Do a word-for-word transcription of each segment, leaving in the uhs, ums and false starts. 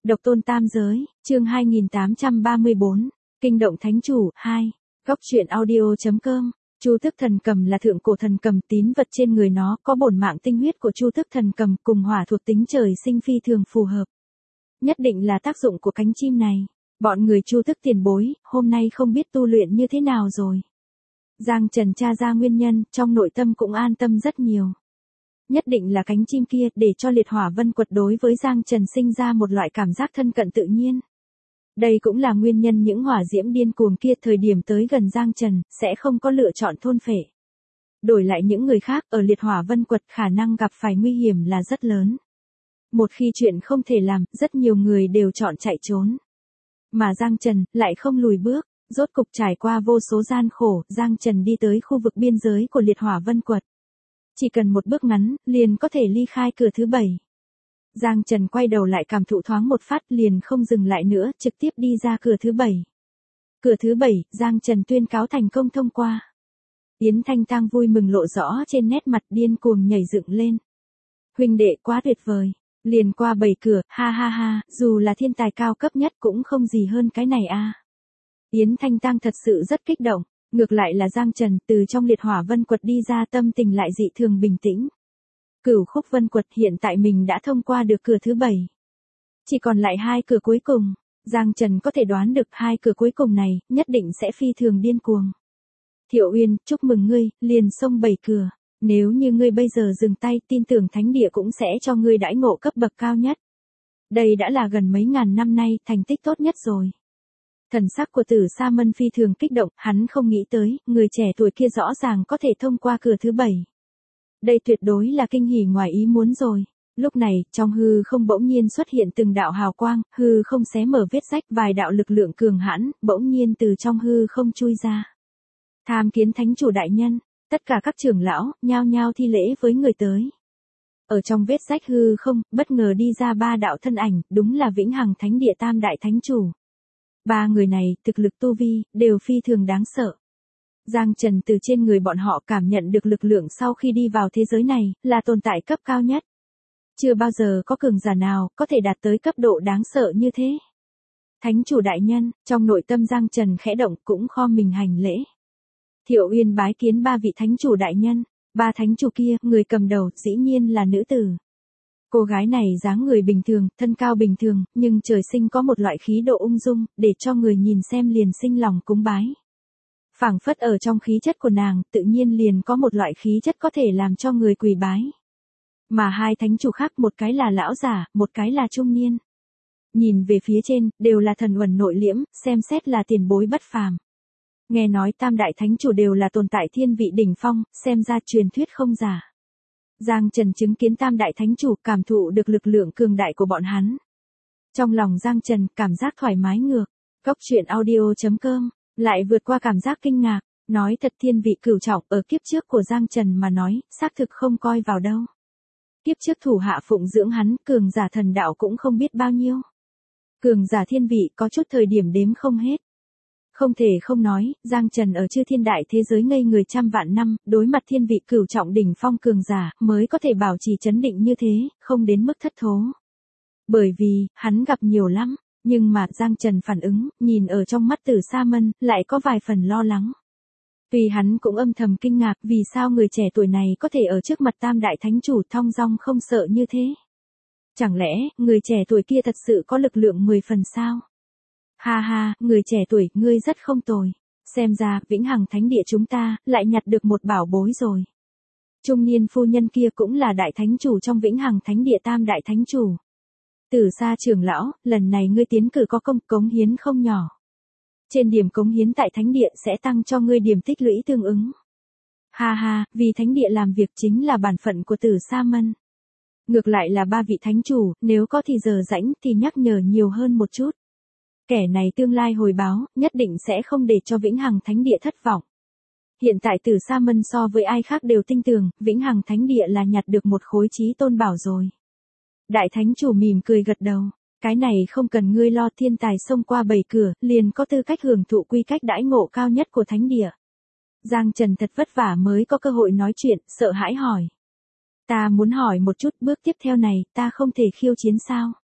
Độc tôn tam giới, chương hai nghìn tám trăm ba mươi bốn, Kinh động thánh chủ, hai, Góc truyện audio.com. Chu Tước Thần Cầm là thượng cổ thần cầm, tín vật trên người nó có bổn mạng tinh huyết của Chu Tước Thần Cầm cùng hỏa thuộc tính trời sinh phi thường phù hợp. Nhất định là tác dụng của cánh chim này. Bọn người Chu Tước tiền bối, hôm nay không biết tu luyện như thế nào rồi. Giang Trần tra ra nguyên nhân, trong nội tâm cũng an tâm rất nhiều. Nhất định là cánh chim kia, để cho liệt hỏa vân quật đối với Giang Trần sinh ra một loại cảm giác thân cận tự nhiên. Đây cũng là nguyên nhân những hỏa diễm điên cuồng kia thời điểm tới gần Giang Trần, sẽ không có lựa chọn thôn phệ. Đổi lại những người khác ở liệt hỏa vân quật khả năng gặp phải nguy hiểm là rất lớn. Một khi chuyện không thể làm, rất nhiều người đều chọn chạy trốn. Mà Giang Trần lại không lùi bước, rốt cục trải qua vô số gian khổ, Giang Trần đi tới khu vực biên giới của liệt hỏa vân quật. Chỉ cần một bước ngắn, liền có thể ly khai cửa thứ bảy. Giang Trần quay đầu lại cảm thụ thoáng một phát, liền không dừng lại nữa, trực tiếp đi ra cửa thứ bảy. Cửa thứ bảy, Giang Trần tuyên cáo thành công thông qua. Yến Thanh Tang vui mừng lộ rõ trên nét mặt, điên cuồng nhảy dựng lên. Huynh đệ quá tuyệt vời, liền qua bảy cửa, ha ha ha, dù là thiên tài cao cấp nhất cũng không gì hơn cái này a. À. Yến Thanh Tang thật sự rất kích động. Ngược lại là Giang Trần từ trong liệt hỏa vân quật đi ra, tâm tình lại dị thường bình tĩnh. Cửu khúc vân quật, hiện tại mình đã thông qua được cửa thứ bảy. Chỉ còn lại hai cửa cuối cùng. Giang Trần có thể đoán được hai cửa cuối cùng này, nhất định sẽ phi thường điên cuồng. Thiệu Uyên, chúc mừng ngươi, liền xông bảy cửa. Nếu như ngươi bây giờ dừng tay, tin tưởng thánh địa cũng sẽ cho ngươi đãi ngộ cấp bậc cao nhất. Đây đã là gần mấy ngàn năm nay thành tích tốt nhất rồi. Thần sắc của Tử Sa Mân phi thường kích động, hắn không nghĩ tới, người trẻ tuổi kia rõ ràng có thể thông qua cửa thứ bảy. Đây tuyệt đối là kinh hỉ ngoài ý muốn rồi. Lúc này, trong hư không bỗng nhiên xuất hiện từng đạo hào quang, hư không xé mở vết rách, vài đạo lực lượng cường hãn, bỗng nhiên từ trong hư không chui ra. Tham kiến thánh chủ đại nhân, tất cả các trưởng lão, nhao nhao thi lễ với người tới. Ở trong vết rách hư không, bất ngờ đi ra ba đạo thân ảnh, đúng là Vĩnh Hằng Thánh Địa Tam Đại Thánh Chủ. Ba người này, thực lực tu vi, đều phi thường đáng sợ. Giang Trần từ trên người bọn họ cảm nhận được lực lượng sau khi đi vào thế giới này, là tồn tại cấp cao nhất. Chưa bao giờ có cường giả nào, có thể đạt tới cấp độ đáng sợ như thế. Thánh chủ đại nhân, trong nội tâm Giang Trần khẽ động, cũng khom mình hành lễ. Thiệu Uyên bái kiến ba vị thánh chủ đại nhân. Ba thánh chủ kia, người cầm đầu, dĩ nhiên là nữ tử. Cô gái này dáng người bình thường, thân cao bình thường, nhưng trời sinh có một loại khí độ ung dung, để cho người nhìn xem liền sinh lòng cúng bái. Phảng phất ở trong khí chất của nàng, tự nhiên liền có một loại khí chất có thể làm cho người quỳ bái. Mà hai thánh chủ khác, một cái là lão giả, một cái là trung niên. Nhìn về phía trên, đều là thần uẩn nội liễm, xem xét là tiền bối bất phàm. Nghe nói tam đại thánh chủ đều là tồn tại thiên vị đỉnh phong, xem ra truyền thuyết không giả. Giang Trần chứng kiến tam đại thánh chủ, cảm thụ được lực lượng cường đại của bọn hắn. Trong lòng Giang Trần, cảm giác thoải mái ngược. Góc truyện audio.com, lại vượt qua cảm giác kinh ngạc. Nói thật, thiên vị cửu trọng ở kiếp trước của Giang Trần mà nói, xác thực không coi vào đâu. Kiếp trước thủ hạ phụng dưỡng hắn, cường giả thần đạo cũng không biết bao nhiêu. Cường giả thiên vị có chút thời điểm đếm không hết. Không thể không nói, Giang Trần ở chư thiên đại thế giới ngây người trăm vạn năm, đối mặt thiên vị cửu trọng đỉnh phong cường giả, mới có thể bảo trì chấn định như thế, không đến mức thất thố. Bởi vì, hắn gặp nhiều lắm, nhưng mà Giang Trần phản ứng, nhìn ở trong mắt Tử Sa Mân, lại có vài phần lo lắng. Vì hắn cũng âm thầm kinh ngạc vì sao người trẻ tuổi này có thể ở trước mặt tam đại thánh chủ thong dong không sợ như thế. Chẳng lẽ, người trẻ tuổi kia thật sự có lực lượng mười phần sao? Ha ha, người trẻ tuổi, ngươi rất không tồi. Xem ra, Vĩnh Hằng Thánh Địa chúng ta, lại nhặt được một bảo bối rồi. Trung niên phu nhân kia cũng là đại thánh chủ trong Vĩnh Hằng Thánh Địa tam đại thánh chủ. Tử Sa trưởng lão, lần này ngươi tiến cử có công cống hiến không nhỏ. Trên điểm cống hiến tại Thánh Địa sẽ tăng cho ngươi điểm tích lũy tương ứng. Ha ha, vì Thánh Địa làm việc chính là bản phận của Tử Sa Mân. Ngược lại là ba vị thánh chủ, nếu có thì giờ rãnh thì nhắc nhở nhiều hơn một chút. Kẻ này tương lai hồi báo, nhất định sẽ không để cho Vĩnh Hằng Thánh Địa thất vọng. Hiện tại Tử Sa Mân so với ai khác đều tin tưởng, Vĩnh Hằng Thánh Địa là nhặt được một khối chí tôn bảo rồi. Đại thánh chủ mỉm cười gật đầu, cái này không cần ngươi lo, thiên tài xông qua bảy cửa, liền có tư cách hưởng thụ quy cách đãi ngộ cao nhất của Thánh Địa. Giang Trần thật vất vả mới có cơ hội nói chuyện, sợ hãi hỏi. Ta muốn hỏi một chút, bước tiếp theo này, ta không thể khiêu chiến sao?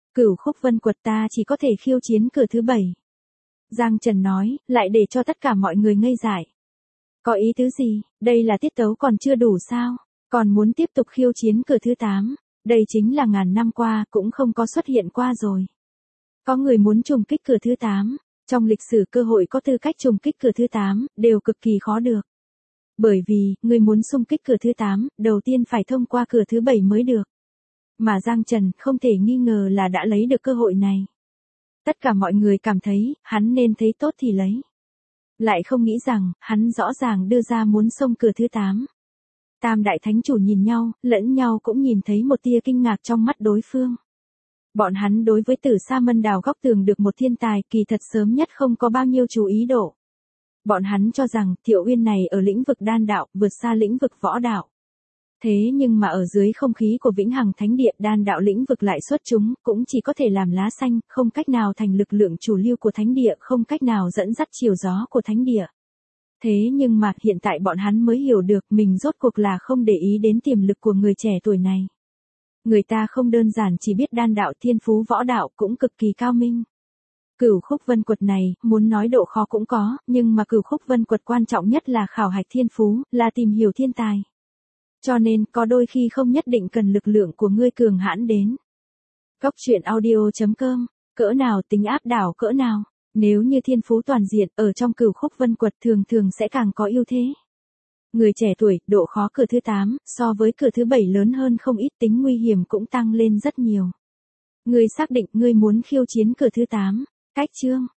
Cửu khúc vân quật ta chỉ có thể khiêu chiến cửa thứ bảy. Giang Trần nói, lại để cho tất cả mọi người ngây dại. Có ý tứ gì, đây là tiết tấu còn chưa đủ sao, còn muốn tiếp tục khiêu chiến cửa thứ tám, đây chính là ngàn năm qua cũng không có xuất hiện qua rồi. Có người muốn trùng kích cửa thứ tám, trong lịch sử cơ hội có tư cách trùng kích cửa thứ tám, đều cực kỳ khó được. Bởi vì, người muốn xung kích cửa thứ tám, đầu tiên phải thông qua cửa thứ bảy mới được. Mà Giang Trần không thể nghi ngờ là đã lấy được cơ hội này. Tất cả mọi người cảm thấy, hắn nên thấy tốt thì lấy. Lại không nghĩ rằng, hắn rõ ràng đưa ra muốn xông cửa thứ tám. Tam đại thánh chủ nhìn nhau, lẫn nhau cũng nhìn thấy một tia kinh ngạc trong mắt đối phương. Bọn hắn đối với Tử Sa Mân đào góc tường được một thiên tài kỳ thật sớm nhất không có bao nhiêu chú ý độ. Bọn hắn cho rằng Thiệu Uyên này ở lĩnh vực đan đạo vượt xa lĩnh vực võ đạo. Thế nhưng mà ở dưới không khí của Vĩnh Hằng Thánh Địa đan đạo lĩnh vực lại xuất chúng, cũng chỉ có thể làm lá xanh, không cách nào thành lực lượng chủ lưu của Thánh Địa, không cách nào dẫn dắt chiều gió của Thánh Địa. Thế nhưng mà hiện tại bọn hắn mới hiểu được mình rốt cuộc là không để ý đến tiềm lực của người trẻ tuổi này. Người ta không đơn giản chỉ biết đan đạo thiên phú võ đạo cũng cực kỳ cao minh. Cửu khúc vân quật này, muốn nói độ khó cũng có, nhưng mà cửu khúc vân quật quan trọng nhất là khảo hạch thiên phú, là tìm hiểu thiên tài. Cho nên, có đôi khi không nhất định cần lực lượng của ngươi cường hãn đến. Góc truyện audio chấm com, cỡ nào tính áp đảo cỡ nào, nếu như thiên phú toàn diện ở trong cửu khúc vân quật thường thường sẽ càng có ưu thế. Người trẻ tuổi, độ khó cửa thứ tám, so với cửa thứ bảy lớn hơn không ít, tính nguy hiểm cũng tăng lên rất nhiều. Ngươi xác định ngươi muốn khiêu chiến cửa thứ tám, cách chương.